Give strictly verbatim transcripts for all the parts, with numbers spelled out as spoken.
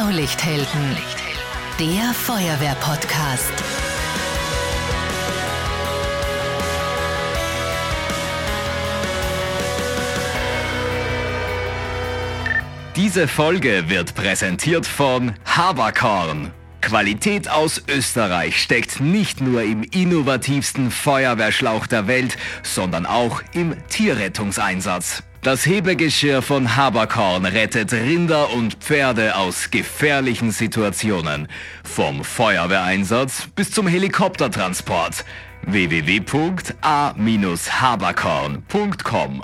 Blaulichthelden, der Feuerwehr-Podcast. Diese Folge wird präsentiert von Haberkorn. Qualität aus Österreich steckt nicht nur im innovativsten Feuerwehrschlauch der Welt, sondern auch im Tierrettungseinsatz. Das Hebegeschirr von Haberkorn rettet Rinder und Pferde aus gefährlichen Situationen. Vom Feuerwehreinsatz bis zum Helikoptertransport. w w w punkt a dash haberkorn punkt com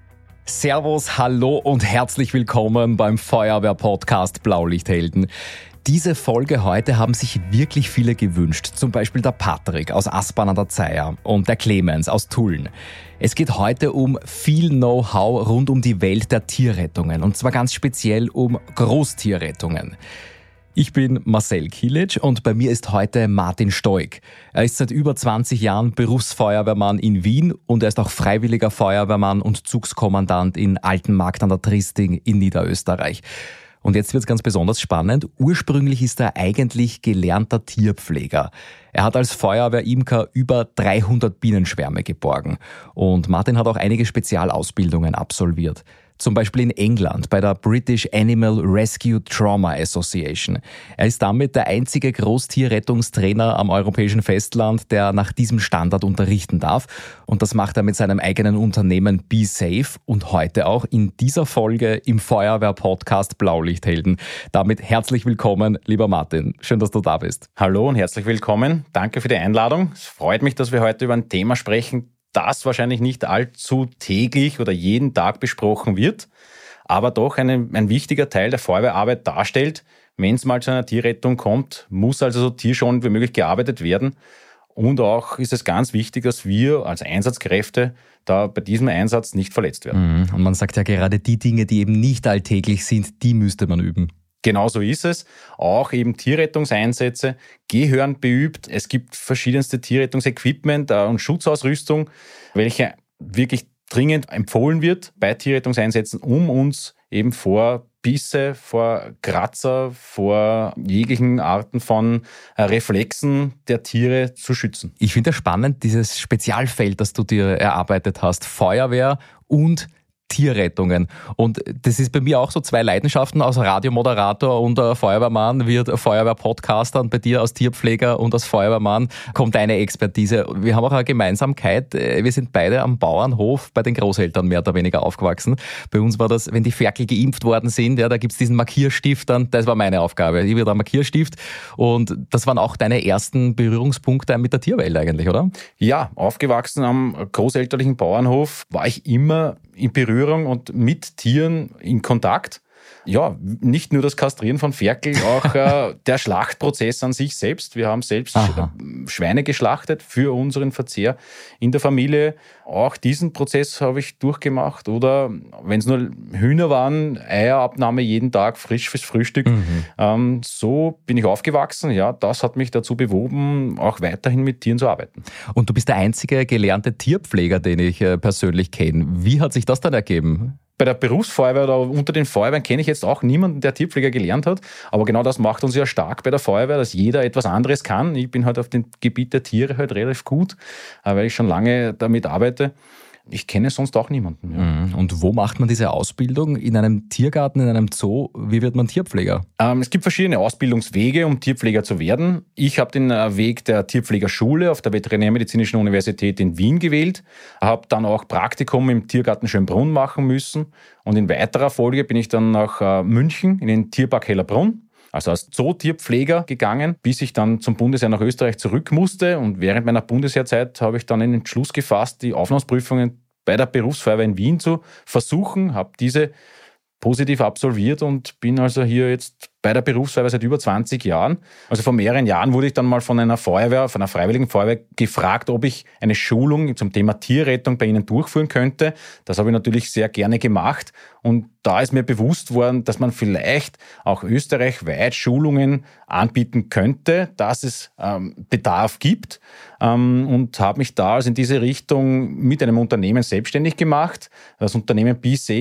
Servus, hallo und herzlich willkommen beim Feuerwehr-Podcast Blaulichthelden. Diese Folge heute haben sich wirklich viele gewünscht. Zum Beispiel der Patrick aus Aspern an der Zeier und der Clemens aus Tulln. Es geht heute um viel Know-how rund um die Welt der Tierrettungen und zwar ganz speziell um Großtierrettungen. Ich bin Marcel Kilic und bei mir ist heute Martin Stoik. Er ist seit über zwanzig Jahren Berufsfeuerwehrmann in Wien und er ist auch freiwilliger Feuerwehrmann und Zugskommandant in Altenmarkt an der Tristing in Niederösterreich. Und jetzt wird's ganz besonders spannend. Ursprünglich ist er eigentlich gelernter Tierpfleger. Er hat als Feuerwehrimker über dreihundert Bienenschwärme geborgen. Und Martin hat auch einige Spezialausbildungen absolviert. Zum Beispiel in England bei der British Animal Rescue Trauma Association. Er ist damit der einzige Großtierrettungstrainer am europäischen Festland, der nach diesem Standard unterrichten darf. Und das macht er mit seinem eigenen Unternehmen Be Safe und heute auch in dieser Folge im Feuerwehr-Podcast Blaulichthelden. Damit herzlich willkommen, lieber Martin. Schön, dass du da bist. Hallo und herzlich willkommen. Danke für die Einladung. Es freut mich, dass wir heute über ein Thema sprechen, das wahrscheinlich nicht allzu täglich oder jeden Tag besprochen wird, aber doch eine, ein wichtiger Teil der Feuerwehrarbeit darstellt. Wenn es mal zu einer Tierrettung kommt, muss also so tierschonend wie möglich gearbeitet werden. Und auch ist es ganz wichtig, dass wir als Einsatzkräfte da bei diesem Einsatz nicht verletzt werden. Und man sagt ja gerade, die Dinge, die eben nicht alltäglich sind, die müsste man üben. Genau so ist es. Auch eben Tierrettungseinsätze gehören beübt. Es gibt verschiedenste Tierrettungsequipment und Schutzausrüstung, welche wirklich dringend empfohlen wird bei Tierrettungseinsätzen, um uns eben vor Bisse, vor Kratzer, vor jeglichen Arten von Reflexen der Tiere zu schützen. Ich finde es spannend, dieses Spezialfeld, das du dir erarbeitet hast, Feuerwehr und Tierrettungen. Und das ist bei mir auch so zwei Leidenschaften, als Radiomoderator und Feuerwehrmann wird Feuerwehr-Podcaster und bei dir als Tierpfleger und als Feuerwehrmann kommt deine Expertise. Wir haben auch eine Gemeinsamkeit. Wir sind beide am Bauernhof bei den Großeltern mehr oder weniger aufgewachsen. Bei uns war das, wenn die Ferkel geimpft worden sind, ja, da gibt's diesen Markierstift dann, das war meine Aufgabe. Ich wieder Markierstift und das waren auch deine ersten Berührungspunkte mit der Tierwelt eigentlich, oder? Ja, aufgewachsen am großelterlichen Bauernhof war ich immer in Berührung und mit Tieren in Kontakt. Ja, nicht nur das Kastrieren von Ferkel, auch äh, der Schlachtprozess an sich selbst. Wir haben selbst Aha. Schweine geschlachtet für unseren Verzehr in der Familie. Auch diesen Prozess habe ich durchgemacht. Oder wenn es nur Hühner waren, Eierabnahme jeden Tag, frisch fürs Frühstück. Mhm. Ähm, so bin ich aufgewachsen. Ja, das hat mich dazu bewogen, auch weiterhin mit Tieren zu arbeiten. Und du bist der einzige gelernte Tierpfleger, den ich äh, persönlich kenne. Wie hat sich das dann ergeben? Bei der Berufsfeuerwehr oder unter den Feuerwehren kenne ich jetzt auch niemanden, der Tierpfleger gelernt hat. Aber genau das macht uns ja stark bei der Feuerwehr, dass jeder etwas anderes kann. Ich bin halt auf dem Gebiet der Tiere halt relativ gut, weil ich schon lange damit arbeite. Ich kenne sonst auch niemanden. Ja. Und wo macht man diese Ausbildung? In einem Tiergarten, in einem Zoo? Wie wird man Tierpfleger? Ähm, es gibt verschiedene Ausbildungswege, um Tierpfleger zu werden. Ich habe den Weg der Tierpflegerschule auf der Veterinärmedizinischen Universität in Wien gewählt, habe dann auch Praktikum im Tiergarten Schönbrunn machen müssen und in weiterer Folge bin ich dann nach äh, München in den Tierpark Hellerbrunn, also als Zootierpfleger gegangen, bis ich dann zum Bundesheer nach Österreich zurück musste. Und während meiner Bundesheerzeit habe ich dann den Entschluss gefasst, die Aufnahmeprüfungen bei der Berufsfeuerwehr in Wien zu versuchen, habe diese positiv absolviert und bin also hier jetzt bei der Berufsfeuerwehr seit über zwanzig Jahren. Also vor mehreren Jahren wurde ich dann mal von einer Feuerwehr, von einer freiwilligen Feuerwehr gefragt, ob ich eine Schulung zum Thema Tierrettung bei ihnen durchführen könnte. Das habe ich natürlich sehr gerne gemacht und da ist mir bewusst worden, dass man vielleicht auch österreichweit Schulungen anbieten könnte, dass es ähm, Bedarf gibt ähm, und habe mich da also in diese Richtung mit einem Unternehmen selbstständig gemacht. Das Unternehmen Be Safe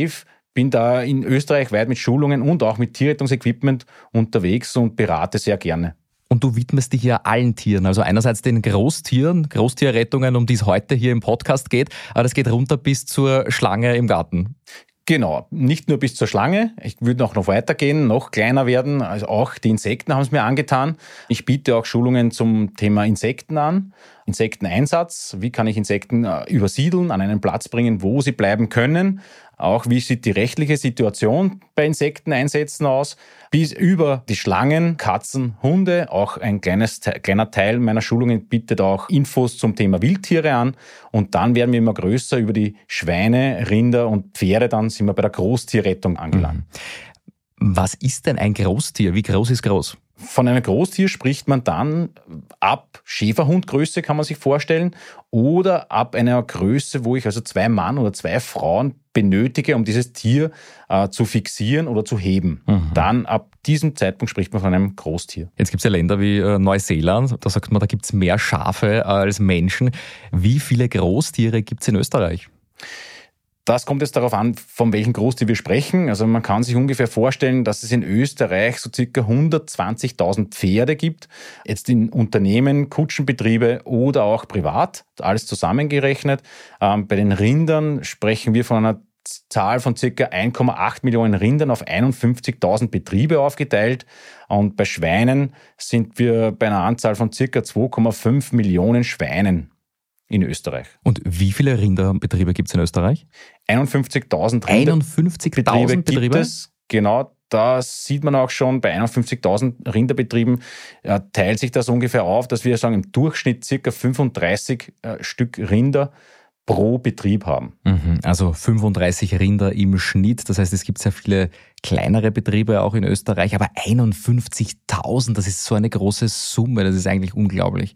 bin da in Österreich weit mit Schulungen und auch mit Tierrettungsequipment unterwegs und berate sehr gerne. Und du widmest dich ja allen Tieren, also einerseits den Großtieren, Großtierrettungen, um die es heute hier im Podcast geht, aber das geht runter bis zur Schlange im Garten. Genau, nicht nur bis zur Schlange, ich würde auch noch weitergehen, noch kleiner werden, also auch die Insekten haben es mir angetan. Ich biete auch Schulungen zum Thema Insekten an, Insekteneinsatz, wie kann ich Insekten übersiedeln, an einen Platz bringen, wo sie bleiben können. Auch wie sieht die rechtliche Situation bei Insekteneinsätzen aus, bis über die Schlangen, Katzen, Hunde. Auch ein kleines, kleiner Teil meiner Schulungen bietet auch Infos zum Thema Wildtiere an. Und dann werden wir immer größer über die Schweine, Rinder und Pferde. Dann sind wir bei der Großtierrettung angelangt. Was ist denn ein Großtier? Wie groß ist groß? Von einem Großtier spricht man dann ab Schäferhundgröße, kann man sich vorstellen, oder ab einer Größe, wo ich also zwei Mann oder zwei Frauen benötige, um dieses Tier äh, zu fixieren oder zu heben. Mhm. Dann ab diesem Zeitpunkt spricht man von einem Großtier. Jetzt gibt es ja Länder wie äh, Neuseeland, da sagt man, da gibt es mehr Schafe als Menschen. Wie viele Großtiere gibt es in Österreich? Das kommt jetzt darauf an, von welchem Großtier wir sprechen. Also man kann sich ungefähr vorstellen, dass es in Österreich so circa hundertzwanzigtausend Pferde gibt. Jetzt in Unternehmen, Kutschenbetriebe oder auch privat, alles zusammengerechnet. Ähm, bei den Rindern sprechen wir von einer Zahl von circa eins Komma acht Millionen Rindern auf einundfünfzigtausend Betriebe aufgeteilt. Und bei Schweinen sind wir bei einer Anzahl von circa zwei Komma fünf Millionen Schweinen in Österreich. Und wie viele Rinderbetriebe gibt es in Österreich? einundfünfzigtausend Rinderbetriebe gibt Betriebe? es. Genau, da sieht man auch schon, bei einundfünfzigtausend Rinderbetrieben äh, teilt sich das ungefähr auf, dass wir sagen, im Durchschnitt circa fünfunddreißig äh, Stück Rinder pro Betrieb haben. Mhm, also fünfunddreißig Rinder im Schnitt. Das heißt, es gibt sehr viele kleinere Betriebe auch in Österreich, aber einundfünfzigtausend, das ist so eine große Summe, das ist eigentlich unglaublich.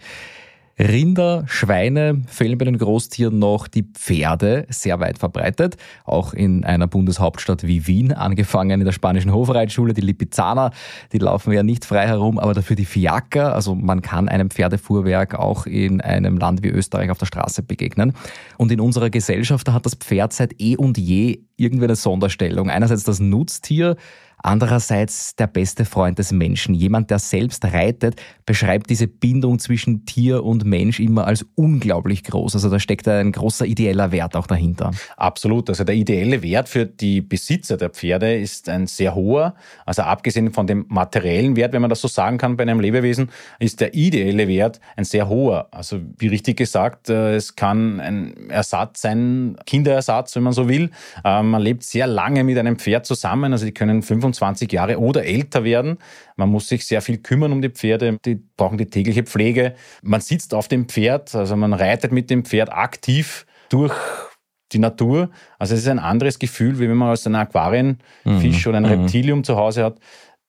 Rinder, Schweine, fehlen bei den Großtieren noch die Pferde, sehr weit verbreitet. Auch in einer Bundeshauptstadt wie Wien, angefangen in der spanischen Hofreitschule, die Lipizzaner, die laufen ja nicht frei herum, aber dafür die Fiaker, also man kann einem Pferdefuhrwerk auch in einem Land wie Österreich auf der Straße begegnen. Und in unserer Gesellschaft, da hat das Pferd seit eh und je irgendwie eine Sonderstellung. Einerseits das Nutztier, andererseits der beste Freund des Menschen. Jemand, der selbst reitet, beschreibt diese Bindung zwischen Tier und Mensch immer als unglaublich groß. Also da steckt ein großer ideeller Wert auch dahinter. Absolut. Also der ideelle Wert für die Besitzer der Pferde ist ein sehr hoher. Also abgesehen von dem materiellen Wert, wenn man das so sagen kann bei einem Lebewesen, ist der ideelle Wert ein sehr hoher. Also wie richtig gesagt, es kann ein Ersatz sein, Kinderersatz, wenn man so will. Man lebt sehr lange mit einem Pferd zusammen. Also die können fünfundzwanzig Jahre oder älter werden. Man muss sich sehr viel kümmern um die Pferde. Die brauchen die tägliche Pflege. Man sitzt auf dem Pferd, also man reitet mit dem Pferd aktiv durch die Natur. Also es ist ein anderes Gefühl, wie wenn man als einen Aquarienfisch mhm. oder ein Reptilium zu Hause hat.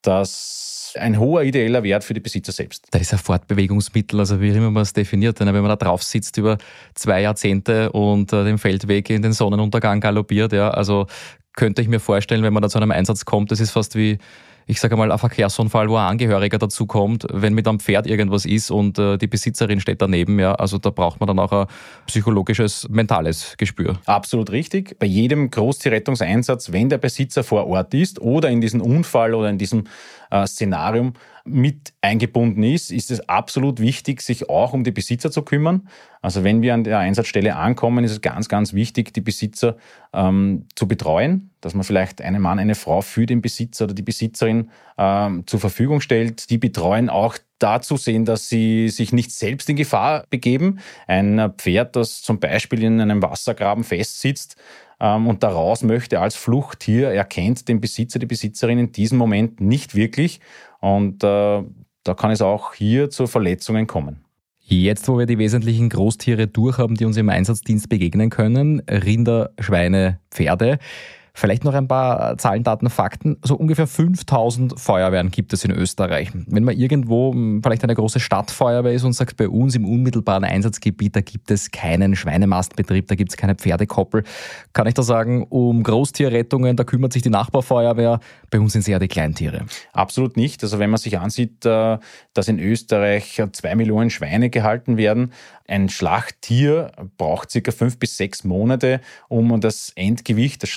Das ist ein hoher ideeller Wert für die Besitzer selbst. Da ist ein Fortbewegungsmittel, also wie immer man es definiert. Wenn man da drauf sitzt über zwei Jahrzehnte und äh, den Feldweg in den Sonnenuntergang galoppiert, ja, also könnte ich mir vorstellen, wenn man da zu einem Einsatz kommt, das ist fast wie, ich sage mal, ein Verkehrsunfall, wo ein Angehöriger dazu kommt, wenn mit einem Pferd irgendwas ist und äh, die Besitzerin steht daneben, ja, also da braucht man dann auch ein psychologisches, mentales Gespür. Absolut richtig. Bei jedem Großtierrettungseinsatz, wenn der Besitzer vor Ort ist oder in diesem Unfall oder in diesem äh, Szenarium mit eingebunden ist, ist es absolut wichtig, sich auch um die Besitzer zu kümmern. Also wenn wir an der Einsatzstelle ankommen, ist es ganz, ganz wichtig, die Besitzer ähm, zu betreuen, dass man vielleicht einen Mann, eine Frau für den Besitzer oder die Besitzerin ähm, zur Verfügung stellt. Die betreuen auch dazu sehen, dass sie sich nicht selbst in Gefahr begeben. Ein Pferd, das zum Beispiel in einem Wassergraben festsitzt, und da raus möchte als Fluchttier, erkennt den Besitzer, die Besitzerin in diesem Moment nicht wirklich. Und äh, da kann es auch hier zu Verletzungen kommen. Jetzt, wo wir die wesentlichen Großtiere durchhaben, die uns im Einsatzdienst begegnen können, Rinder, Schweine, Pferde, vielleicht noch ein paar Zahlen, Daten, Fakten. So ungefähr fünftausend Feuerwehren gibt es in Österreich. Wenn man irgendwo vielleicht eine große Stadtfeuerwehr ist und sagt, bei uns im unmittelbaren Einsatzgebiet, da gibt es keinen Schweinemastbetrieb, da gibt es keine Pferdekoppel, kann ich da sagen, um Großtierrettungen, da kümmert sich die Nachbarfeuerwehr. Bei uns sind es eher die Kleintiere. Absolut nicht. Also wenn man sich ansieht, dass in Österreich zwei Millionen Schweine gehalten werden, ein Schlachttier braucht circa fünf bis sechs Monate, um das Endgewicht, das Schlachtgewicht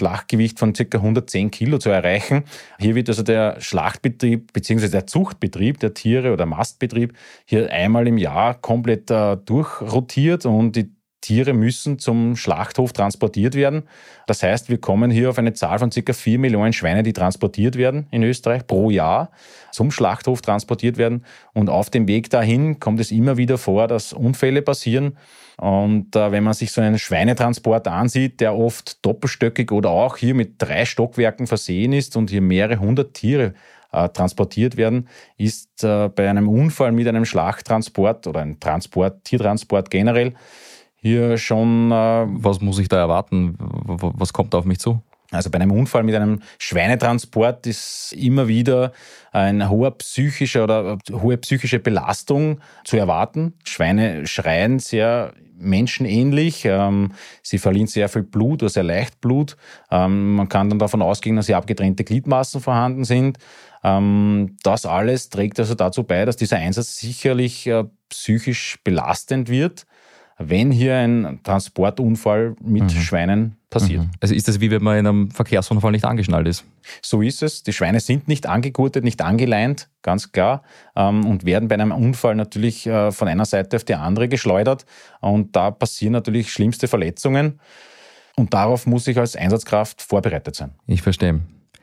Gewicht von ca. hundertzehn Kilo zu erreichen. Hier wird also der Schlachtbetrieb bzw. der Zuchtbetrieb der Tiere oder Mastbetrieb hier einmal im Jahr komplett äh, durchrotiert und die Tiere müssen zum Schlachthof transportiert werden. Das heißt, wir kommen hier auf eine Zahl von ca. vier Millionen Schweine, die transportiert werden in Österreich pro Jahr, zum Schlachthof transportiert werden. Und auf dem Weg dahin kommt es immer wieder vor, dass Unfälle passieren. Und äh, wenn man sich so einen Schweinetransport ansieht, der oft doppelstöckig oder auch hier mit drei Stockwerken versehen ist und hier mehrere hundert Tiere äh, transportiert werden, ist äh, bei einem Unfall mit einem Schlachttransport oder einem Transport, Tiertransport generell, hier schon... Äh, Was muss ich da erwarten? Was kommt da auf mich zu? Also bei einem Unfall mit einem Schweinetransport ist immer wieder eine hohe psychische oder hohe psychische Belastung zu erwarten. Schweine schreien sehr menschenähnlich. Ähm, sie verlieren sehr viel Blut oder sehr leicht Blut. Ähm, man kann dann davon ausgehen, dass hier abgetrennte Gliedmaßen vorhanden sind. Ähm, das alles trägt also dazu bei, dass dieser Einsatz sicherlich äh, psychisch belastend wird, wenn hier ein Transportunfall mit mhm. Schweinen passiert. Mhm. Also ist das wie wenn man in einem Verkehrsunfall nicht angeschnallt ist? So ist es. Die Schweine sind nicht angegurtet, nicht angeleint, ganz klar, und werden bei einem Unfall natürlich von einer Seite auf die andere geschleudert. Und da passieren natürlich schlimmste Verletzungen. Und darauf muss ich als Einsatzkraft vorbereitet sein. Ich verstehe.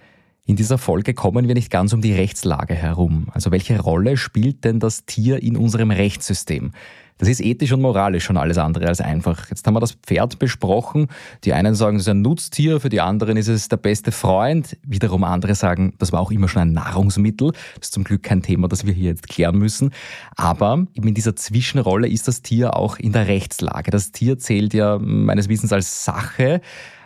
In dieser Folge kommen wir nicht ganz um die Rechtslage herum. Also welche Rolle spielt denn das Tier in unserem Rechtssystem? Das ist ethisch und moralisch schon alles andere als einfach. Jetzt haben wir das Pferd besprochen. Die einen sagen, es ist ein Nutztier, für die anderen ist es der beste Freund. Wiederum andere sagen, das war auch immer schon ein Nahrungsmittel. Das ist zum Glück kein Thema, das wir hier jetzt klären müssen. Aber eben in dieser Zwischenrolle ist das Tier auch in der Rechtslage. Das Tier zählt ja meines Wissens als Sache,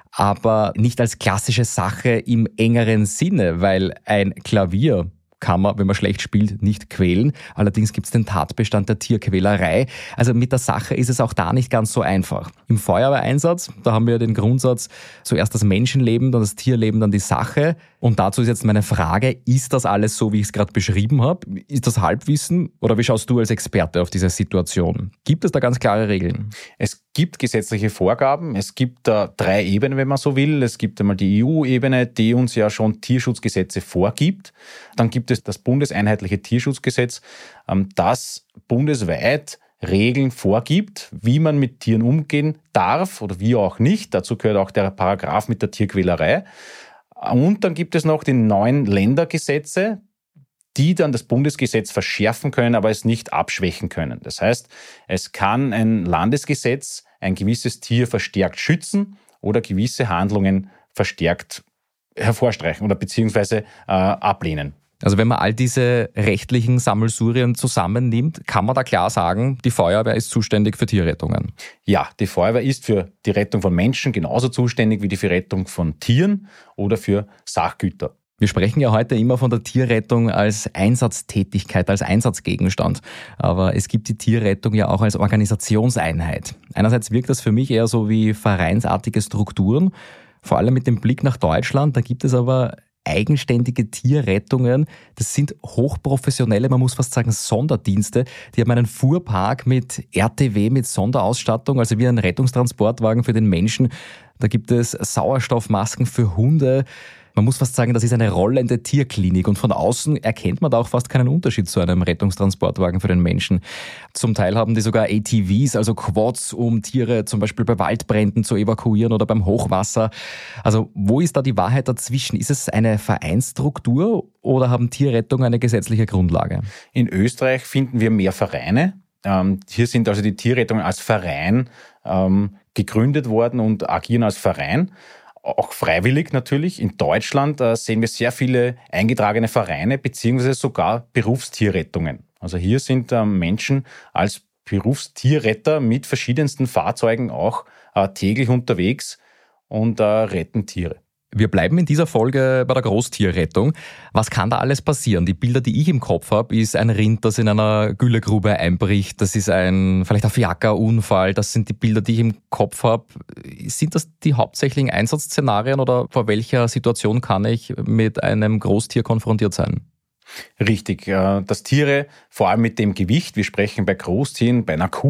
aber nicht als klassische Sache im engeren Sinne, weil ein Klavier kann man, wenn man schlecht spielt, nicht quälen. Allerdings gibt es den Tatbestand der Tierquälerei. Also mit der Sache ist es auch da nicht ganz so einfach. Im Feuerwehreinsatz, da haben wir den Grundsatz, zuerst das Menschenleben, dann das Tierleben, dann die Sache. Und dazu ist jetzt meine Frage, ist das alles so, wie ich es gerade beschrieben habe? Ist das Halbwissen? Oder wie schaust du als Experte auf diese Situation? Gibt es da ganz klare Regeln? Es gibt gesetzliche Vorgaben. Es gibt da drei Ebenen, wenn man so will. Es gibt einmal die E U-Ebene, die uns ja schon Tierschutzgesetze vorgibt. Dann gibt es das bundeseinheitliche Tierschutzgesetz, das bundesweit Regeln vorgibt, wie man mit Tieren umgehen darf oder wie auch nicht. Dazu gehört auch der Paragraph mit der Tierquälerei. Und dann gibt es noch die neuen Ländergesetze, die dann das Bundesgesetz verschärfen können, aber es nicht abschwächen können. Das heißt, es kann ein Landesgesetz ein gewisses Tier verstärkt schützen oder gewisse Handlungen verstärkt hervorstreichen oder beziehungsweise äh, ablehnen. Also wenn man all diese rechtlichen Sammelsurien zusammennimmt, kann man da klar sagen, die Feuerwehr ist zuständig für Tierrettungen? Ja, die Feuerwehr ist für die Rettung von Menschen genauso zuständig wie die für Rettung von Tieren oder für Sachgüter. Wir sprechen ja heute immer von der Tierrettung als Einsatztätigkeit, als Einsatzgegenstand. Aber es gibt die Tierrettung ja auch als Organisationseinheit. Einerseits wirkt das für mich eher so wie vereinsartige Strukturen, vor allem mit dem Blick nach Deutschland. Da gibt es aber eigenständige Tierrettungen. Das sind hochprofessionelle, man muss fast sagen Sonderdienste. Die haben einen Fuhrpark mit R T W, mit Sonderausstattung, also wie ein Rettungstransportwagen für den Menschen. Da gibt es Sauerstoffmasken für Hunde. Man muss fast sagen, das ist eine rollende Tierklinik und von außen erkennt man da auch fast keinen Unterschied zu einem Rettungstransportwagen für den Menschen. Zum Teil haben die sogar A T Vs, also Quads, um Tiere zum Beispiel bei Waldbränden zu evakuieren oder beim Hochwasser. Also wo ist da die Wahrheit dazwischen? Ist es eine Vereinsstruktur oder haben Tierrettungen eine gesetzliche Grundlage? In Österreich finden wir mehr Vereine. Ähm, hier sind also die Tierrettungen als Verein ähm, gegründet worden und agieren als Verein. Auch freiwillig natürlich. In Deutschland äh, sehen wir sehr viele eingetragene Vereine beziehungsweise sogar Berufstierrettungen. Also hier sind äh, Menschen als Berufstierretter mit verschiedensten Fahrzeugen auch äh, täglich unterwegs und äh, retten Tiere. Wir bleiben in dieser Folge bei der Großtierrettung. Was kann da alles passieren? Die Bilder, die ich im Kopf habe, ist ein Rind, das in einer Güllegrube einbricht. Das ist ein vielleicht ein Fiakerunfall. Das sind die Bilder, die ich im Kopf habe. Sind das die hauptsächlichen Einsatzszenarien oder vor welcher Situation kann ich mit einem Großtier konfrontiert sein? Richtig, dass Tiere, vor allem mit dem Gewicht, wir sprechen bei Großtieren, bei einer Kuh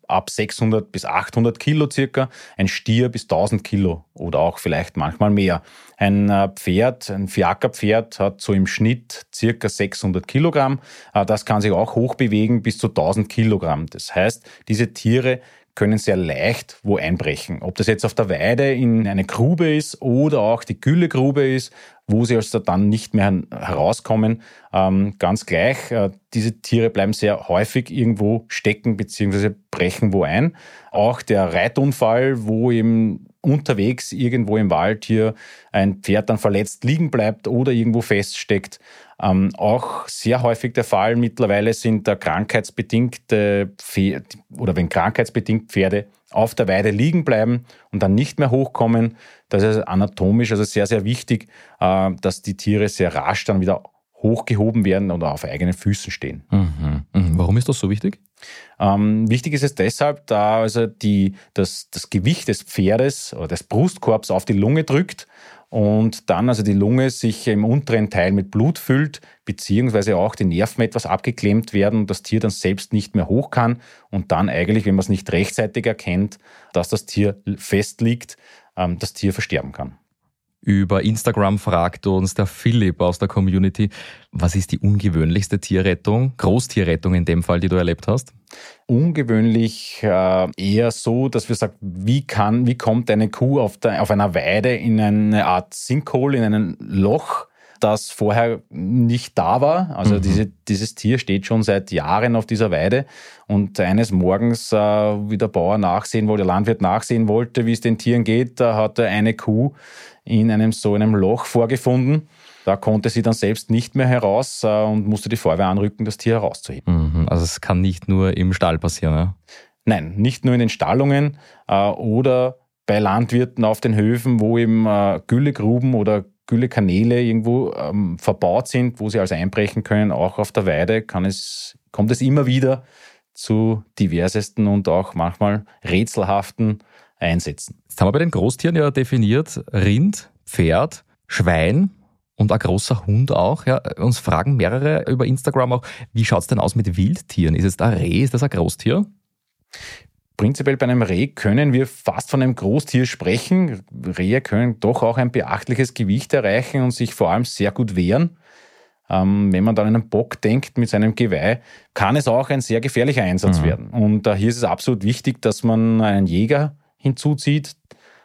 ab sechshundert bis achthundert Kilo circa, ein Stier bis tausend Kilo oder auch vielleicht manchmal mehr. Ein Pferd, ein Fiakerpferd hat so im Schnitt circa sechshundert Kilogramm. Das kann sich auch hochbewegen bis zu tausend Kilogramm. Das heißt, diese Tiere können sehr leicht wo einbrechen. Ob das jetzt auf der Weide in eine Grube ist oder auch die Güllegrube ist, wo sie also dann nicht mehr herauskommen, ähm, ganz gleich. Äh, diese Tiere bleiben sehr häufig irgendwo stecken bzw. brechen wo ein. Auch der Reitunfall, wo eben unterwegs irgendwo im Wald hier ein Pferd dann verletzt liegen bleibt oder irgendwo feststeckt. Ähm, auch sehr häufig der Fall. Mittlerweile sind da krankheitsbedingte Pferde, oder wenn krankheitsbedingt Pferde auf der Weide liegen bleiben und dann nicht mehr hochkommen. Das ist anatomisch also sehr, sehr wichtig, äh, dass die Tiere sehr rasch dann wieder hochgehoben werden oder auf eigenen Füßen stehen. Mhm. Mhm. Warum ist das so wichtig? Ähm, wichtig ist es deshalb, da also die, das, das Gewicht des Pferdes oder des Brustkorbs auf die Lunge drückt und dann also die Lunge sich im unteren Teil mit Blut füllt, beziehungsweise auch die Nerven etwas abgeklemmt werden und das Tier dann selbst nicht mehr hoch kann und dann eigentlich, wenn man es nicht rechtzeitig erkennt, dass das Tier fest liegt, ähm, das Tier versterben kann. Über Instagram fragt uns der Philipp aus der Community, was ist die ungewöhnlichste Tierrettung, Großtierrettung in dem Fall, die du erlebt hast? Ungewöhnlich äh, eher so, dass wir sagen, wie kann, wie kommt eine Kuh auf, der, auf einer Weide in eine Art Sinkhole, in ein Loch, das vorher nicht da war. Also mhm. diese, dieses Tier steht schon seit Jahren auf dieser Weide und eines Morgens, äh, wie der Bauer nachsehen wollte, der Landwirt nachsehen wollte, wie es den Tieren geht, da hat er eine Kuh in einem so einem Loch vorgefunden. Da konnte sie dann selbst nicht mehr heraus äh, und musste die Feuerwehr anrücken, das Tier herauszuheben. Mhm. Also es kann nicht nur im Stall passieren, ja? Nein, nicht nur in den Stallungen äh, oder bei Landwirten auf den Höfen, wo eben äh, Güllegruben oder Güllekanäle irgendwo ähm, verbaut sind, wo sie also einbrechen können. Auch auf der Weide kann es, kommt es immer wieder zu diversesten und auch manchmal rätselhaften Einsätzen. Jetzt haben wir bei den Großtieren ja definiert, Rind, Pferd, Schwein und ein großer Hund auch. Ja, uns fragen mehrere über Instagram auch, wie schaut es denn aus mit Wildtieren? Ist es ein Reh, ist das ein Großtier? Prinzipiell bei einem Reh können wir fast von einem Großtier sprechen. Rehe können doch auch ein beachtliches Gewicht erreichen und sich vor allem sehr gut wehren. Ähm, wenn man dann an einen Bock denkt mit seinem Geweih, kann es auch ein sehr gefährlicher Einsatz mhm. werden. Und äh, hier ist es absolut wichtig, dass man einen Jäger hinzuzieht.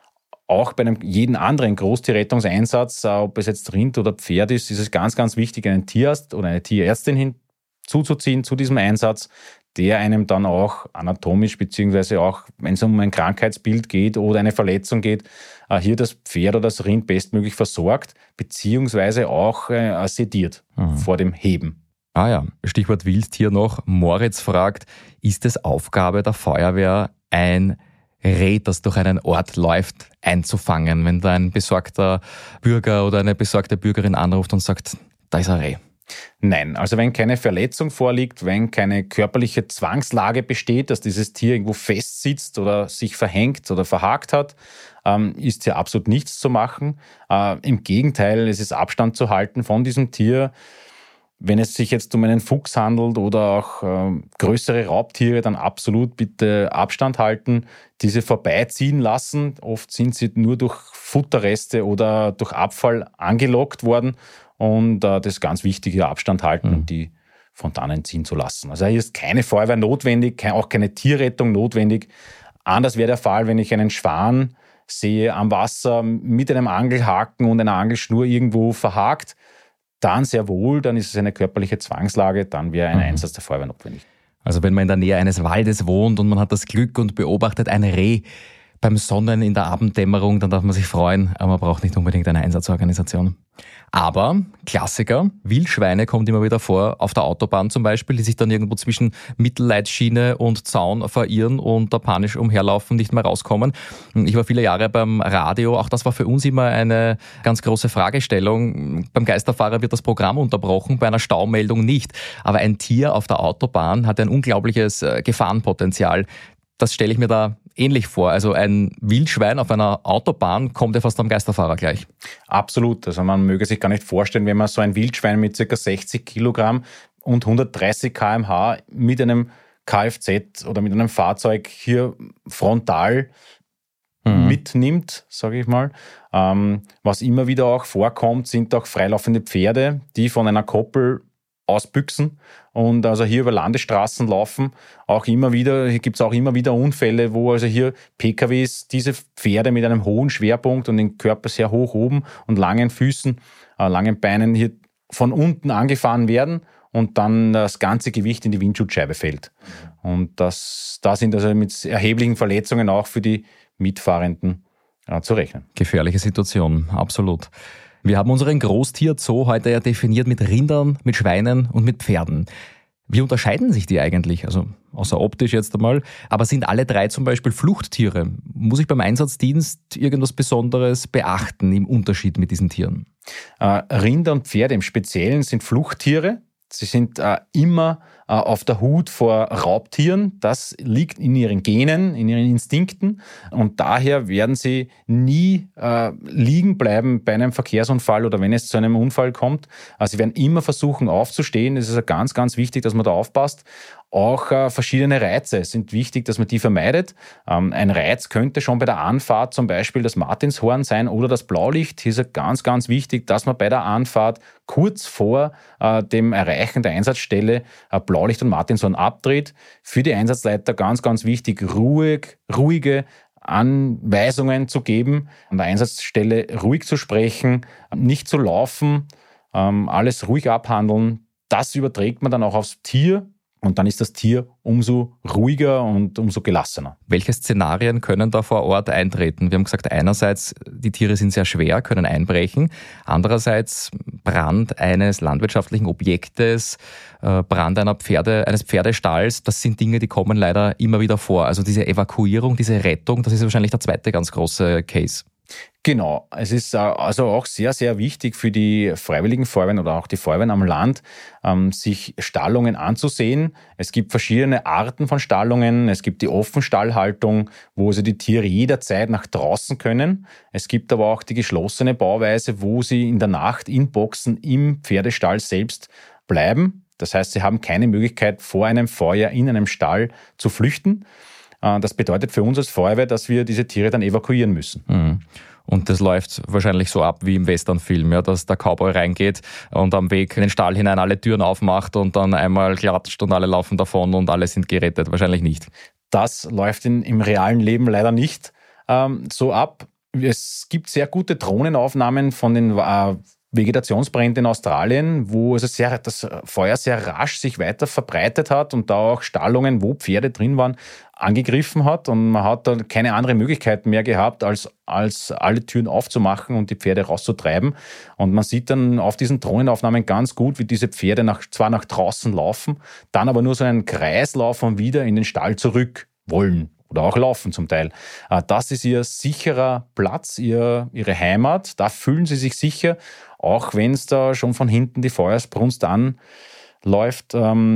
Auch bei einem jeden anderen Großtierrettungseinsatz, äh, ob es jetzt Rind oder Pferd ist, ist es ganz, ganz wichtig, einen Tierarzt oder eine Tierärztin hinzuzuziehen zu diesem Einsatz, der einem dann auch anatomisch, beziehungsweise auch, wenn es um ein Krankheitsbild geht oder eine Verletzung geht, hier das Pferd oder das Rind bestmöglich versorgt, beziehungsweise auch äh, sediert mhm. vor dem Heben. Ah ja, Stichwort Wildtier noch. Moritz fragt, ist es Aufgabe der Feuerwehr, ein Reh, das durch einen Ort läuft, einzufangen, wenn da ein besorgter Bürger oder eine besorgte Bürgerin anruft und sagt, da ist ein Reh? Nein, also wenn keine Verletzung vorliegt, wenn keine körperliche Zwangslage besteht, dass dieses Tier irgendwo festsitzt oder sich verhängt oder verhakt hat, ähm, ist hier absolut nichts zu machen. Äh, Im Gegenteil, es ist Abstand zu halten von diesem Tier. Wenn es sich jetzt um einen Fuchs handelt oder auch äh, größere Raubtiere, dann absolut bitte Abstand halten, diese vorbeiziehen lassen. Oft sind sie nur durch Futterreste oder durch Abfall angelockt worden. Und äh, das ist ganz wichtig, hier Abstand halten mhm. und die von dannen ziehen zu lassen. Also hier ist keine Feuerwehr notwendig, kein, auch keine Tierrettung notwendig. Anders wäre der Fall, wenn ich einen Schwan sehe am Wasser mit einem Angelhaken und einer Angelschnur irgendwo verhakt, dann sehr wohl, dann ist es eine körperliche Zwangslage, dann wäre ein mhm. Einsatz der Feuerwehr notwendig. Also wenn man in der Nähe eines Waldes wohnt und man hat das Glück und beobachtet ein Reh beim Sonnen in der Abenddämmerung, dann darf man sich freuen, aber man braucht nicht unbedingt eine Einsatzorganisation. Aber, Klassiker, Wildschweine kommt immer wieder vor, auf der Autobahn zum Beispiel, die sich dann irgendwo zwischen Mittelleitschiene und Zaun verirren und da panisch umherlaufen, nicht mehr rauskommen. Ich war viele Jahre beim Radio, auch das war für uns immer eine ganz große Fragestellung. Beim Geisterfahrer wird das Programm unterbrochen, bei einer Staumeldung nicht. Aber ein Tier auf der Autobahn hat ein unglaubliches Gefahrenpotenzial. Das stelle ich mir da ähnlich vor. Also ein Wildschwein auf einer Autobahn kommt ja fast am Geisterfahrer gleich. Absolut. Also man möge sich gar nicht vorstellen, wenn man so ein Wildschwein mit ca. sechzig Kilogramm und hundertdreißig Kilometer pro Stunde mit einem Kfz oder mit einem Fahrzeug hier frontal mhm. mitnimmt, sage ich mal. Ähm, was immer wieder auch vorkommt, sind auch freilaufende Pferde, die von einer Koppel ausbüchsen und also hier über Landesstraßen laufen. Auch immer wieder, hier gibt es auch immer wieder Unfälle, wo also hier P K Ws diese Pferde mit einem hohen Schwerpunkt und den Körper sehr hoch oben und langen Füßen, äh, langen Beinen hier von unten angefahren werden und dann das ganze Gewicht in die Windschutzscheibe fällt. Und das, da sind also mit erheblichen Verletzungen auch für die Mitfahrenden äh, zu rechnen. Gefährliche Situation, absolut. Wir haben unseren Großtierzoo heute ja definiert mit Rindern, mit Schweinen und mit Pferden. Wie unterscheiden sich die eigentlich? Also außer optisch jetzt einmal. Aber sind alle drei zum Beispiel Fluchttiere? Muss ich beim Einsatzdienst irgendwas Besonderes beachten im Unterschied mit diesen Tieren? Äh, Rinder und Pferde im Speziellen sind Fluchttiere. Sie sind äh, immer äh, auf der Hut vor Raubtieren. Das liegt in ihren Genen, in ihren Instinkten. Und daher werden sie nie äh, liegen bleiben bei einem Verkehrsunfall oder wenn es zu einem Unfall kommt. Also sie werden immer versuchen aufzustehen. Das ist also ganz, ganz wichtig, dass man da aufpasst. Auch äh, verschiedene Reize sind wichtig, dass man die vermeidet. Ähm, ein Reiz könnte schon bei der Anfahrt zum Beispiel das Martinshorn sein oder das Blaulicht. Hier ist es ganz, ganz wichtig, dass man bei der Anfahrt kurz vor äh, dem Erreichen der Einsatzstelle äh, Blaulicht und Martinshorn abdreht. Für die Einsatzleiter ganz, ganz wichtig, ruhig, ruhige Anweisungen zu geben, an der Einsatzstelle ruhig zu sprechen, nicht zu laufen, ähm, alles ruhig abhandeln. Das überträgt man dann auch aufs Tier. Und dann ist das Tier umso ruhiger und umso gelassener. Welche Szenarien können da vor Ort eintreten? Wir haben gesagt, einerseits, die Tiere sind sehr schwer, können einbrechen. Andererseits Brand eines landwirtschaftlichen Objektes, Brand einer Pferde, eines Pferdestalls. Das sind Dinge, die kommen leider immer wieder vor. Also diese Evakuierung, diese Rettung, das ist wahrscheinlich der zweite ganz große Case. Genau, es ist also auch sehr, sehr wichtig für die Freiwilligen Feuerwehren oder auch die Feuerwehren am Land, sich Stallungen anzusehen. Es gibt verschiedene Arten von Stallungen. Es gibt die Offenstallhaltung, wo also die Tiere jederzeit nach draußen können. Es gibt aber auch die geschlossene Bauweise, wo sie in der Nacht in Boxen im Pferdestall selbst bleiben. Das heißt, sie haben keine Möglichkeit, vor einem Feuer in einem Stall zu flüchten. Das bedeutet für uns als Feuerwehr, dass wir diese Tiere dann evakuieren müssen. Mhm. Und das läuft wahrscheinlich so ab wie im Westernfilm, ja, dass der Cowboy reingeht und am Weg in den Stall hinein alle Türen aufmacht und dann einmal klatscht und alle laufen davon und alle sind gerettet. Wahrscheinlich nicht. Das läuft in, im realen Leben leider nicht ähm, so ab. Es gibt sehr gute Drohnenaufnahmen von den äh, Vegetationsbrände in Australien, wo also sehr, das Feuer sehr rasch sich weiter verbreitet hat und da auch Stallungen, wo Pferde drin waren, angegriffen hat und man hat da keine andere Möglichkeit mehr gehabt, als, als alle Türen aufzumachen und die Pferde rauszutreiben. Und man sieht dann auf diesen Drohnenaufnahmen ganz gut, wie diese Pferde nach, zwar nach draußen laufen, dann aber nur so einen Kreis laufen und wieder in den Stall zurück wollen. Oder auch laufen zum Teil. Das ist ihr sicherer Platz, ihr, ihre Heimat. Da fühlen sie sich sicher, auch wenn es da schon von hinten die Feuersbrunst anläuft.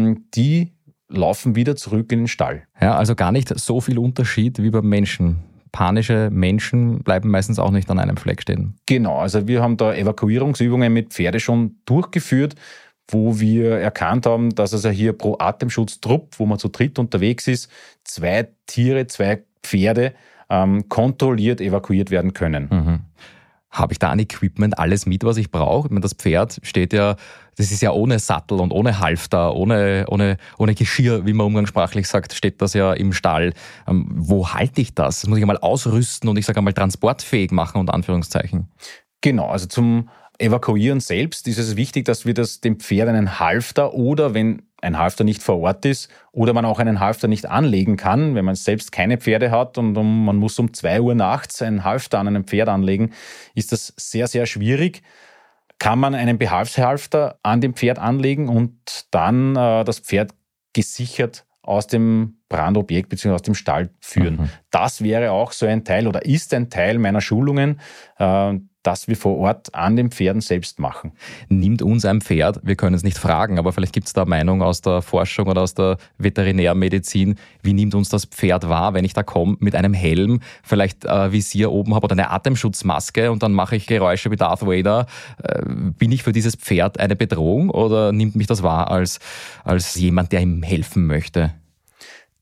Die laufen wieder zurück in den Stall. Ja, also gar nicht so viel Unterschied wie beim Menschen. Panische Menschen bleiben meistens auch nicht an einem Fleck stehen. Genau, also wir haben da Evakuierungsübungen mit Pferde schon durchgeführt, wo wir erkannt haben, dass also hier pro Atemschutztrupp, wo man zu dritt unterwegs ist, zwei Tiere, zwei Pferde ähm, kontrolliert evakuiert werden können. Mhm. Habe ich da an Equipment alles mit, was ich brauche? Ich meine, das Pferd steht ja, das ist ja ohne Sattel und ohne Halfter, ohne, ohne, ohne Geschirr, wie man umgangssprachlich sagt, steht das ja im Stall. Ähm, wo halte ich das? Das muss ich einmal ausrüsten und ich sage einmal transportfähig machen, unter Anführungszeichen. Genau, also zum Evakuieren selbst ist es wichtig, dass wir das dem Pferd einen Halfter oder wenn ein Halfter nicht vor Ort ist oder man auch einen Halfter nicht anlegen kann, wenn man selbst keine Pferde hat und um, man muss um zwei Uhr nachts einen Halfter an einem Pferd anlegen, ist das sehr, sehr schwierig. Kann man einen Behalfshalfter an dem Pferd anlegen und dann äh, das Pferd gesichert aus dem Brandobjekt bzw. aus dem Stall führen. Mhm. Das wäre auch so ein Teil oder ist ein Teil meiner Schulungen, äh, das wir vor Ort an den Pferden selbst machen. Nimmt uns ein Pferd, wir können es nicht fragen, aber vielleicht gibt es da eine Meinung aus der Forschung oder aus der Veterinärmedizin, wie nimmt uns das Pferd wahr, wenn ich da komme mit einem Helm, vielleicht äh, Visier oben habe oder eine Atemschutzmaske und dann mache ich Geräusche wie Darth Vader. Äh, bin ich für dieses Pferd eine Bedrohung oder nimmt mich das wahr als, als jemand, der ihm helfen möchte?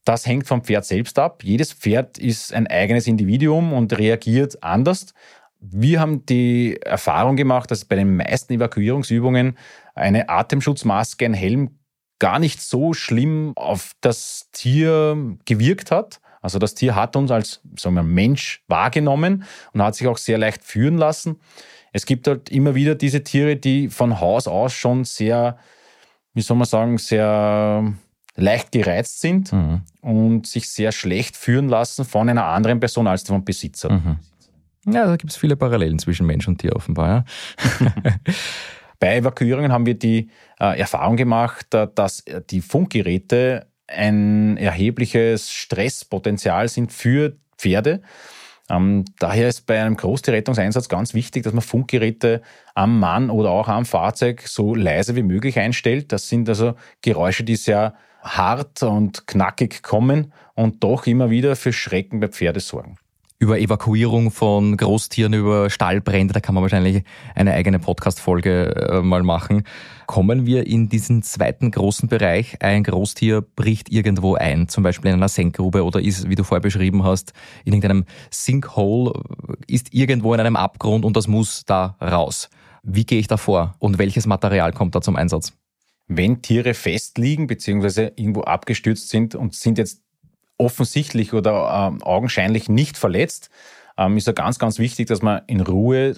Das hängt vom Pferd selbst ab. Jedes Pferd ist ein eigenes Individuum und reagiert anders. Wir haben die Erfahrung gemacht, dass bei den meisten Evakuierungsübungen eine Atemschutzmaske, ein Helm gar nicht so schlimm auf das Tier gewirkt hat. Also das Tier hat uns als, sagen wir, Mensch wahrgenommen und hat sich auch sehr leicht führen lassen. Es gibt halt immer wieder diese Tiere, die von Haus aus schon sehr, wie soll man sagen, sehr leicht gereizt sind mhm. und sich sehr schlecht führen lassen von einer anderen Person als vom Besitzer. Mhm. Ja, da gibt es viele Parallelen zwischen Mensch und Tier offenbar. Ja. Bei Evakuierungen haben wir die äh, Erfahrung gemacht, äh, dass die Funkgeräte ein erhebliches Stresspotenzial sind für Pferde. Ähm, daher ist bei einem Großtierrettungseinsatz ganz wichtig, dass man Funkgeräte am Mann oder auch am Fahrzeug so leise wie möglich einstellt. Das sind also Geräusche, die sehr hart und knackig kommen und doch immer wieder für Schrecken bei Pferde sorgen. Über Evakuierung von Großtieren, über Stallbrände, da kann man wahrscheinlich eine eigene Podcast-Folge mal machen. Kommen wir in diesen zweiten großen Bereich, ein Großtier bricht irgendwo ein, zum Beispiel in einer Senkgrube oder ist, wie du vorher beschrieben hast, in irgendeinem Sinkhole, ist irgendwo in einem Abgrund und das muss da raus. Wie gehe ich da vor und welches Material kommt da zum Einsatz? Wenn Tiere festliegen bzw. irgendwo abgestürzt sind und sind jetzt offensichtlich oder äh, augenscheinlich nicht verletzt, ähm, ist ja ganz, ganz wichtig, dass man in Ruhe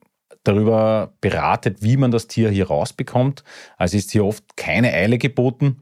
darüber beratet, wie man das Tier hier rausbekommt. Also ist hier oft keine Eile geboten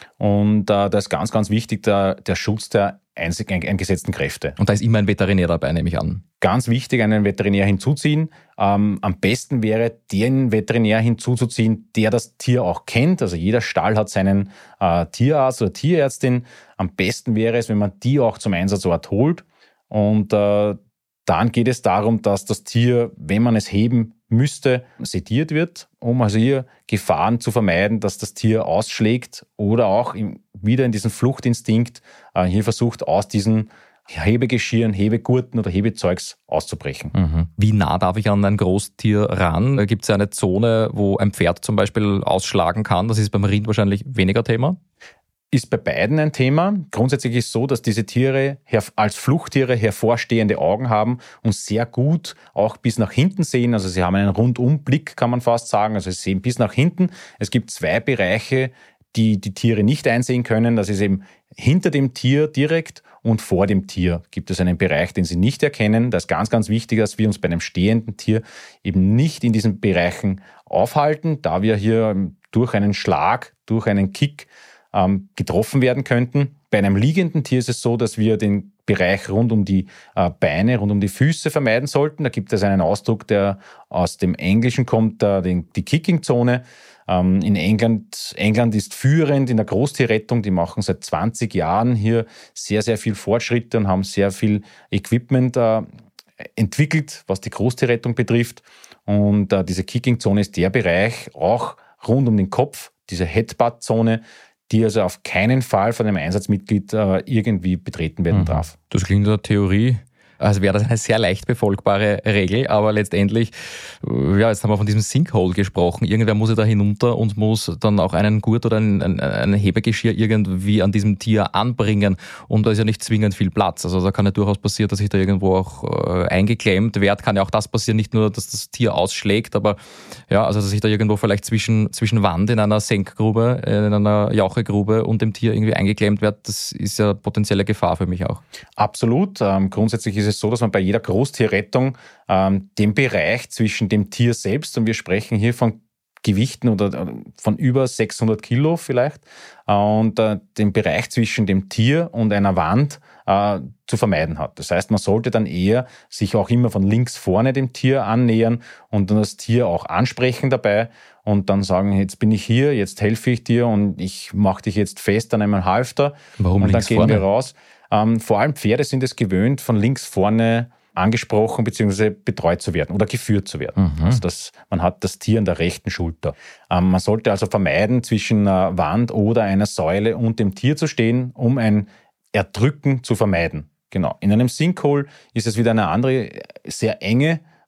und äh, da ist ganz, ganz wichtig der, der Schutz der einzig eingesetzten Kräfte. Und da ist immer ein Veterinär dabei, nehme ich an. Ganz wichtig, einen Veterinär hinzuziehen. Ähm, am besten wäre, den Veterinär hinzuzuziehen, der das Tier auch kennt. Also jeder Stall hat seinen äh, Tierarzt oder Tierärztin. Am besten wäre es, wenn man die auch zum Einsatzort holt. Und äh, dann geht es darum, dass das Tier, wenn man es heben müsste, sediert wird, um also hier Gefahren zu vermeiden, dass das Tier ausschlägt oder auch im, wieder in diesen Fluchtinstinkt äh, hier versucht, aus diesen Hebegeschirren, Hebegurten oder Hebezeugs auszubrechen. Mhm. Wie nah darf ich an ein Großtier ran? Gibt es eine Zone, wo ein Pferd zum Beispiel ausschlagen kann? Das ist beim Rind wahrscheinlich weniger Thema. Ist bei beiden ein Thema. Grundsätzlich ist es so, dass diese Tiere als Fluchttiere hervorstehende Augen haben und sehr gut auch bis nach hinten sehen. Also sie haben einen Rundumblick, kann man fast sagen. Also sie sehen bis nach hinten. Es gibt zwei Bereiche, die die Tiere nicht einsehen können. Das ist eben hinter dem Tier direkt und vor dem Tier gibt es einen Bereich, den sie nicht erkennen. Das ist ganz, ganz wichtig, dass wir uns bei einem stehenden Tier eben nicht in diesen Bereichen aufhalten, da wir hier durch einen Schlag, durch einen Kick ähm, getroffen werden könnten. Bei einem liegenden Tier ist es so, dass wir den Bereich rund um die äh, Beine, rund um die Füße vermeiden sollten. Da gibt es einen Ausdruck, der aus dem Englischen kommt, äh, den, die Kicking-Zone. Ähm, in England, England ist führend in der Großtierrettung. Die machen seit zwanzig Jahren hier sehr, sehr viel Fortschritte und haben sehr viel Equipment äh, entwickelt, was die Großtierrettung betrifft. Und äh, diese Kicking-Zone ist der Bereich auch rund um den Kopf, diese Headbutt-Zone, die also auf keinen Fall von einem Einsatzmitglied äh, irgendwie betreten werden mhm. darf. Das klingt in der Theorie, als wäre das eine sehr leicht befolgbare Regel, aber letztendlich, ja, jetzt haben wir von diesem Sinkhole gesprochen. Irgendwer muss ja da hinunter und muss dann auch einen Gurt oder ein, ein, ein Hebegeschirr irgendwie an diesem Tier anbringen. Und da ist ja nicht zwingend viel Platz. Also da kann ja durchaus passieren, dass ich da irgendwo auch äh, eingeklemmt werde. Kann ja auch das passieren, nicht nur, dass das Tier ausschlägt, aber ja, also dass ich da irgendwo vielleicht zwischen, zwischen Wand in einer Senkgrube, in einer Jauchegrube und dem Tier irgendwie eingeklemmt werde. Das ist ja potenzielle Gefahr für mich auch. Absolut. Ähm, grundsätzlich ist es so, dass man bei jeder Großtierrettung ähm, den Bereich zwischen dem Tier selbst, und wir sprechen hier von Gewichten oder von über sechshundert Kilo vielleicht, äh, und äh, den Bereich zwischen dem Tier und einer Wand äh, zu vermeiden hat. Das heißt, man sollte dann eher sich auch immer von links vorne dem Tier annähern und dann das Tier auch ansprechen dabei und dann sagen, jetzt bin ich hier, jetzt helfe ich dir und ich mache dich jetzt fest an einem Halfter. Warum und links dann gehen vorne? wir raus. Ähm, vor allem Pferde sind es gewöhnt, von links vorne angesprochen bzw. betreut zu werden oder geführt zu werden. Mhm. Also das, man hat das Tier an der rechten Schulter. Ähm, man sollte also vermeiden, zwischen einer Wand oder einer Säule und dem Tier zu stehen, um ein Erdrücken zu vermeiden. Genau. In einem Sinkhole ist es wieder eine andere, sehr enge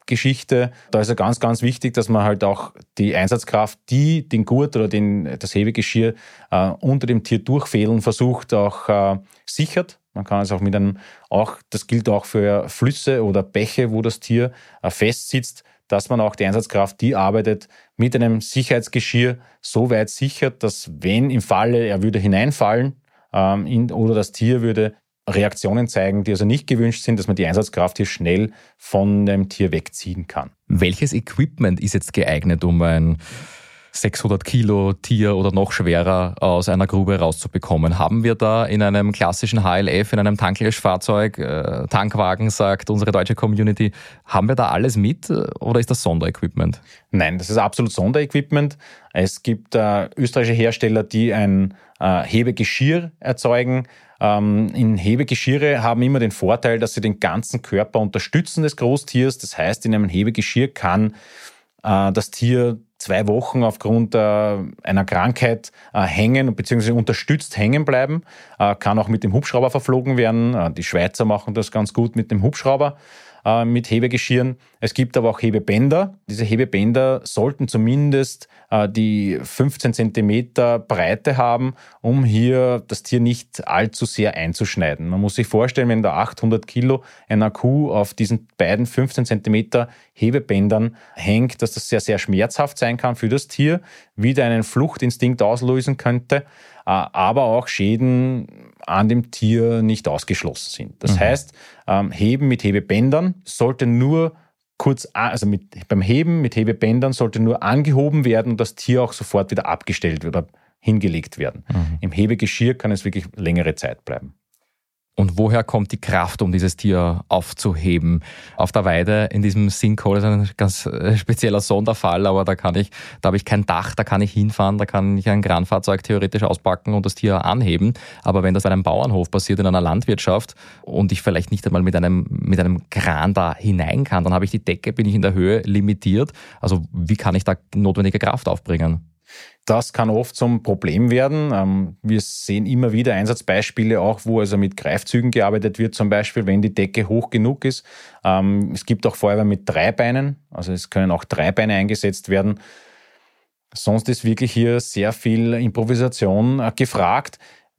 Geschichte. Da ist ja ganz, ganz wichtig, dass man halt auch die Einsatzkraft, die den Gurt oder den, das Hebegeschirr äh, unter dem Tier durchfädeln versucht, auch äh, sichert. Man kann es auch mit einem, auch, das gilt auch für Flüsse oder Bäche, wo das Tier äh, festsitzt, dass man auch die Einsatzkraft, die arbeitet, mit einem Sicherheitsgeschirr so weit sichert, dass wenn im Falle er würde hineinfallen ähm, in, oder das Tier würde Reaktionen zeigen, die also nicht gewünscht sind, dass man die Einsatzkraft hier schnell von dem Tier wegziehen kann. Welches Equipment ist jetzt geeignet, um ein sechshundert Kilo Tier oder noch schwerer aus einer Grube rauszubekommen? Haben wir da in einem klassischen H L F, in einem Tanklöschfahrzeug, äh, Tankwagen, sagt unsere deutsche Community, haben wir da alles mit oder ist das Sonderequipment? Nein, das ist absolut Sonderequipment. Es gibt äh, österreichische Hersteller, die ein äh, Hebegeschirr erzeugen. Ähm, in Hebegeschirre haben immer den Vorteil, dass sie den ganzen Körper unterstützen des Großtiers. Das heißt, in einem Hebegeschirr kann äh, das Tier zwei Wochen aufgrund äh, einer Krankheit äh, hängen bzw. unterstützt hängen bleiben, äh, kann auch mit dem Hubschrauber verflogen werden. Äh, die Schweizer machen das ganz gut mit dem Hubschrauber, äh, mit Hebegeschirren. Es gibt aber auch Hebebänder. Diese Hebebänder sollten zumindest äh, die fünfzehn Zentimeter Breite haben, um hier das Tier nicht allzu sehr einzuschneiden. Man muss sich vorstellen, wenn da achthundert Kilo einer Kuh auf diesen beiden fünfzehn Zentimeter Hebebändern hängt, dass das sehr, sehr schmerzhaft sein kann für das Tier, wieder einen Fluchtinstinkt auslösen könnte, aber auch Schäden an dem Tier nicht ausgeschlossen sind. Das mhm. heißt, Heben mit Hebebändern sollte nur kurz, also mit, beim Heben mit Hebebändern sollte nur angehoben werden und das Tier auch sofort wieder abgestellt oder hingelegt werden. Mhm. Im Hebegeschirr kann es wirklich längere Zeit bleiben. Und woher kommt die Kraft, um dieses Tier aufzuheben? Auf der Weide in diesem Sinkhole ist ein ganz spezieller Sonderfall, aber da kann ich, da habe ich kein Dach, da kann ich hinfahren, da kann ich ein Kranfahrzeug theoretisch auspacken und das Tier anheben. Aber wenn das bei einem Bauernhof passiert, in einer Landwirtschaft und ich vielleicht nicht einmal mit einem, mit einem Kran da hinein kann, dann habe ich die Decke, bin ich in der Höhe limitiert. Also wie kann ich da notwendige Kraft aufbringen? Das kann oft zum Problem werden. Wir sehen immer wieder Einsatzbeispiele auch, wo also mit Greifzügen gearbeitet wird, zum Beispiel, wenn die Decke hoch genug ist. Es gibt auch Feuerwehr mit drei Beinen, also es können auch drei Beine eingesetzt werden. Sonst ist wirklich hier sehr viel Improvisation gefragt,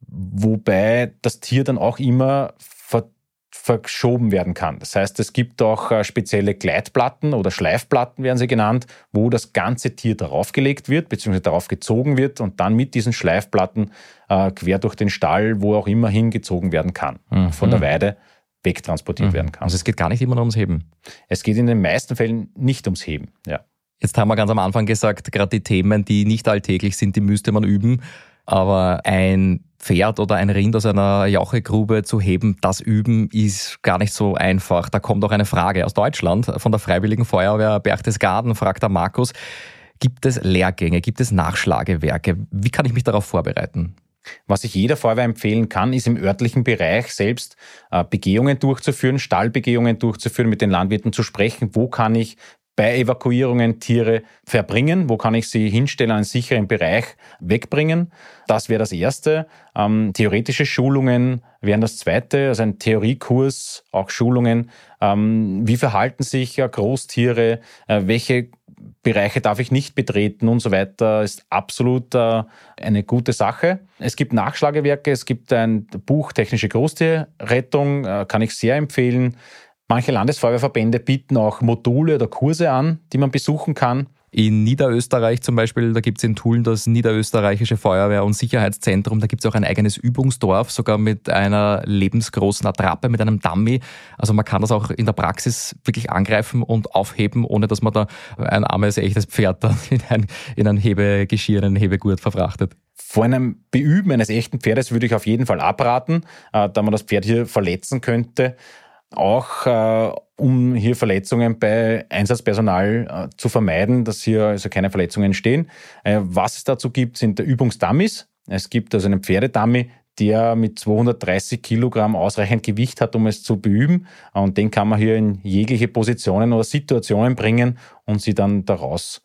wobei das Tier dann auch immer ver verschoben werden kann. Das heißt, es gibt auch spezielle Gleitplatten oder Schleifplatten, werden sie genannt, wo das ganze Tier darauf gelegt wird, beziehungsweise darauf gezogen wird und dann mit diesen Schleifplatten äh, quer durch den Stall, wo auch immer hingezogen werden kann, mhm. von der Weide wegtransportiert mhm. werden kann. Also es geht gar nicht immer nur ums Heben? Es geht in den meisten Fällen nicht ums Heben, ja. Jetzt haben wir ganz am Anfang gesagt, gerade die Themen, die nicht alltäglich sind, die müsste man üben. Aber ein Pferd oder ein Rind aus einer Jauchegrube zu heben, das Üben ist gar nicht so einfach. Da kommt auch eine Frage aus Deutschland von der Freiwilligen Feuerwehr Berchtesgaden, fragt der Markus, gibt es Lehrgänge, gibt es Nachschlagewerke? Wie kann ich mich darauf vorbereiten? Was ich jeder Feuerwehr empfehlen kann, ist im örtlichen Bereich selbst äh, Begehungen durchzuführen, Stallbegehungen durchzuführen, mit den Landwirten zu sprechen, wo kann ich bei Evakuierungen Tiere verbringen, wo kann ich sie hinstellen, einen sicheren Bereich wegbringen. Das wäre das Erste. Ähm, theoretische Schulungen wären das Zweite, also ein Theoriekurs, auch Schulungen. Ähm, wie verhalten sich äh, Großtiere, äh, welche Bereiche darf ich nicht betreten und so weiter, ist absolut äh, eine gute Sache. Es gibt Nachschlagewerke, es gibt ein Buch Technische Großtierrettung, äh, kann ich sehr empfehlen. Manche Landesfeuerwehrverbände bieten auch Module oder Kurse an, die man besuchen kann. In Niederösterreich zum Beispiel, da gibt es in Tulln das Niederösterreichische Feuerwehr- und Sicherheitszentrum. Da gibt es auch ein eigenes Übungsdorf, sogar mit einer lebensgroßen Attrappe, mit einem Dummy. Also man kann das auch in der Praxis wirklich angreifen und aufheben, ohne dass man da ein armes, echtes Pferd dann in ein, in ein Hebegeschirr, in einen Hebegurt verfrachtet. Vor einem Beüben eines echten Pferdes würde ich auf jeden Fall abraten, da man das Pferd hier verletzen könnte. Auch äh, um hier Verletzungen bei Einsatzpersonal äh, zu vermeiden, dass hier also keine Verletzungen entstehen. Äh, was es dazu gibt, sind Übungsdummies. Es gibt also einen Pferdedummy, der mit zweihundertdreißig Kilogramm ausreichend Gewicht hat, um es zu beüben. Und den kann man hier in jegliche Positionen oder Situationen bringen und sie dann daraus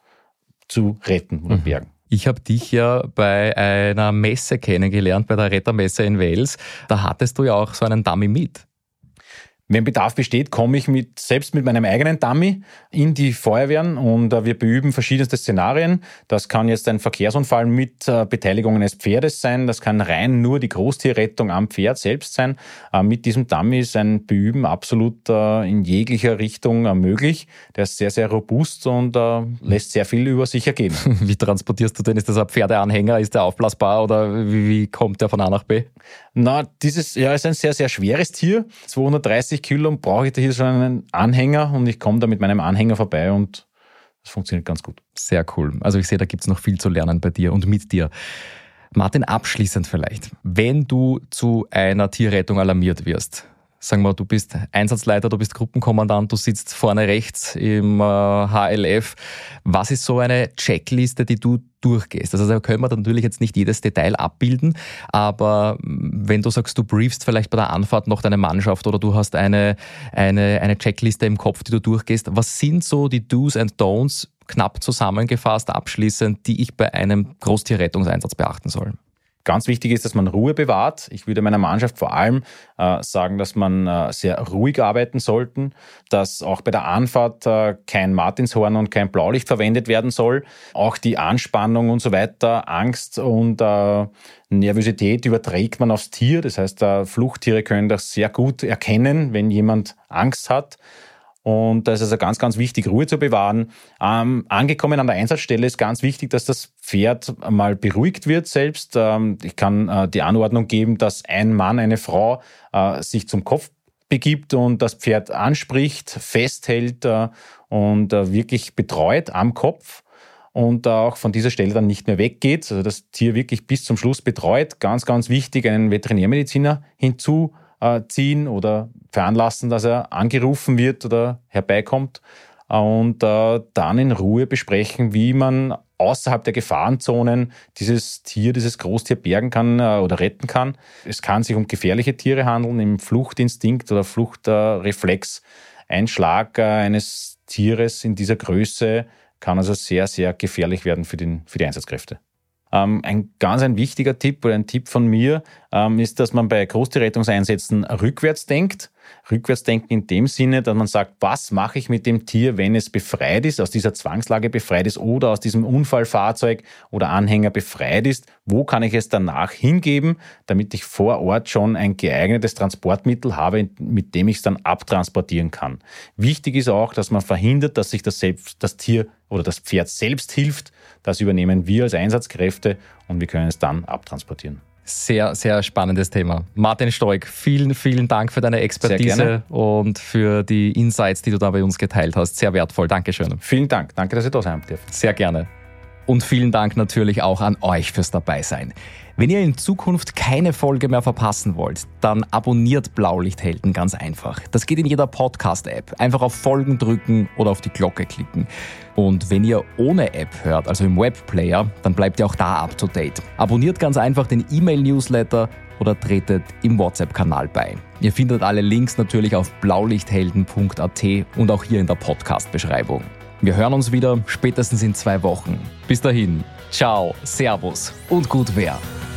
zu retten oder bergen. Ich habe dich ja bei einer Messe kennengelernt, bei der Rettermesse in Wels. Da hattest du ja auch so einen Dummy mit. Wenn Bedarf besteht, komme ich mit, selbst mit meinem eigenen Dummy in die Feuerwehren und äh, wir beüben verschiedenste Szenarien. Das kann jetzt ein Verkehrsunfall mit äh, Beteiligung eines Pferdes sein, das kann rein nur die Großtierrettung am Pferd selbst sein. Äh, mit diesem Dummy ist ein Beüben absolut äh, in jeglicher Richtung äh, möglich. Der ist sehr, sehr robust und äh, lässt sehr viel über sich ergehen. Wie transportierst du denn? Ist das ein Pferdeanhänger? Ist der aufblasbar oder wie, wie kommt der von A nach B? Na, dieses ja, ist ein sehr, sehr schweres Tier. zweihundertdreißig Kilo brauche ich da hier schon einen Anhänger und ich komme da mit meinem Anhänger vorbei und das funktioniert ganz gut. Sehr cool. Also ich sehe, da gibt es noch viel zu lernen bei dir und mit dir. Martin, abschließend vielleicht. Wenn du zu einer Tierrettung alarmiert wirst, sagen wir, du bist Einsatzleiter, du bist Gruppenkommandant, du sitzt vorne rechts im äh, H L F. Was ist so eine Checkliste, die du durchgehst? Also da können wir natürlich jetzt nicht jedes Detail abbilden, aber wenn du sagst, du briefst vielleicht bei der Anfahrt noch deine Mannschaft oder du hast eine, eine, eine Checkliste im Kopf, die du durchgehst, was sind so die Do's and Don'ts, knapp zusammengefasst, abschließend, die ich bei einem Großtierrettungseinsatz beachten soll? Ganz wichtig ist, dass man Ruhe bewahrt. Ich würde meiner Mannschaft vor allem äh, sagen, dass man äh, sehr ruhig arbeiten sollte, dass auch bei der Anfahrt äh, kein Martinshorn und kein Blaulicht verwendet werden soll. Auch die Anspannung und so weiter, Angst und äh, Nervosität überträgt man aufs Tier. Das heißt, äh, Fluchttiere können das sehr gut erkennen, wenn jemand Angst hat. Und da ist also ganz, ganz wichtig, Ruhe zu bewahren. Ähm, angekommen an der Einsatzstelle ist ganz wichtig, dass das Pferd mal beruhigt wird selbst. Ähm, ich kann äh, die Anordnung geben, dass ein Mann, eine Frau äh, sich zum Kopf begibt und das Pferd anspricht, festhält äh, und äh, wirklich betreut am Kopf und äh, auch von dieser Stelle dann nicht mehr weggeht. Also das Tier wirklich bis zum Schluss betreut. Ganz, ganz wichtig, einen Veterinärmediziner hinzuziehen oder veranlassen, dass er angerufen wird oder herbeikommt und äh, dann in Ruhe besprechen, wie man außerhalb der Gefahrenzonen dieses Tier, dieses Großtier bergen kann äh, oder retten kann. Es kann sich um gefährliche Tiere handeln, im Fluchtinstinkt oder Fluchtreflex. Ein Schlag äh, eines Tieres in dieser Größe kann also sehr, sehr gefährlich werden für, den, für die Einsatzkräfte. Ähm, ein ganz ein wichtiger Tipp oder ein Tipp von mir ähm, ist, dass man bei Großtierrettungseinsätzen rückwärts denkt. Rückwärts denken in dem Sinne, dass man sagt, was mache ich mit dem Tier, wenn es befreit ist, aus dieser Zwangslage befreit ist oder aus diesem Unfallfahrzeug oder Anhänger befreit ist. Wo kann ich es danach hingeben, damit ich vor Ort schon ein geeignetes Transportmittel habe, mit dem ich es dann abtransportieren kann. Wichtig ist auch, dass man verhindert, dass sich das, selbst, das Tier oder das Pferd selbst hilft. Das übernehmen wir als Einsatzkräfte und wir können es dann abtransportieren. Sehr, sehr spannendes Thema. Martin Stoik, vielen, vielen Dank für deine Expertise und für die Insights, die du da bei uns geteilt hast. Sehr wertvoll. Dankeschön. Vielen Dank. Danke, dass ihr da sein dürft. Sehr gerne. Und vielen Dank natürlich auch an euch fürs Dabeisein. Wenn ihr in Zukunft keine Folge mehr verpassen wollt, dann abonniert Blaulichthelden ganz einfach. Das geht in jeder Podcast-App. Einfach auf Folgen drücken oder auf die Glocke klicken. Und wenn ihr ohne App hört, also im Webplayer, dann bleibt ihr auch da up to date. Abonniert ganz einfach den E-Mail-Newsletter oder tretet im WhatsApp-Kanal bei. Ihr findet alle Links natürlich auf blaulichthelden punkt a t und auch hier in der Podcast-Beschreibung. Wir hören uns wieder spätestens in zwei Wochen. Bis dahin, ciao, servus und gut Wehr.